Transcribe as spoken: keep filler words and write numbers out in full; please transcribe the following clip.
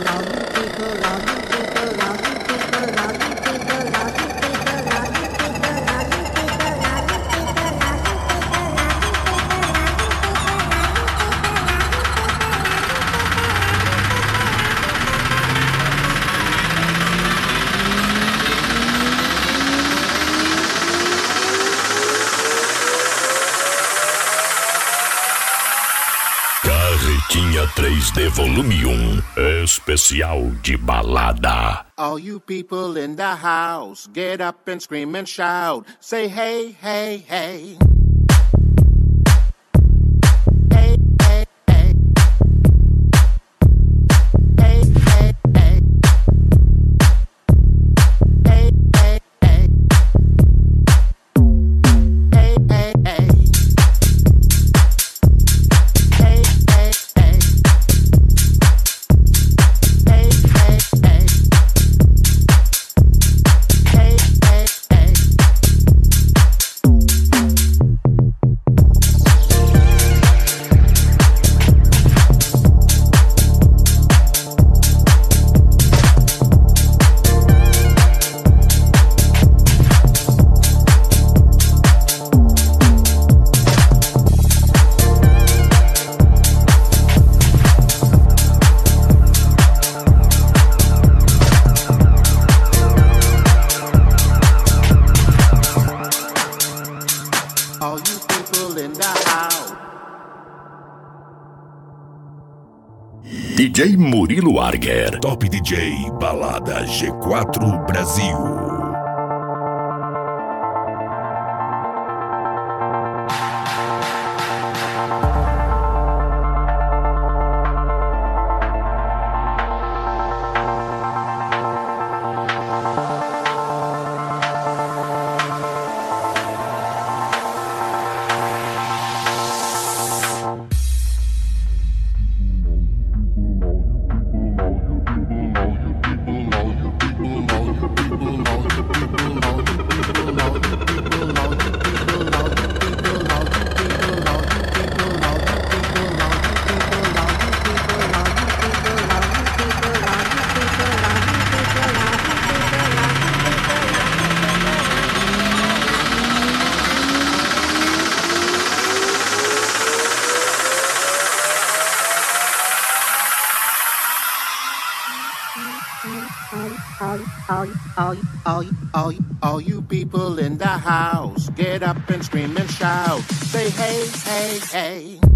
três D Volume um, especial de balada. All you people in the house, get up and scream and shout. Say hey, hey, hey. Hey, hey, hey. Hey, hey, hey. Hey, hey, hey. Hey, hey, hey. D J Murilo Arger, Top D J Balada G quatro Brasil. All, all, all, all, all, all you people in the house, get up and scream and shout. Say hey, hey, hey.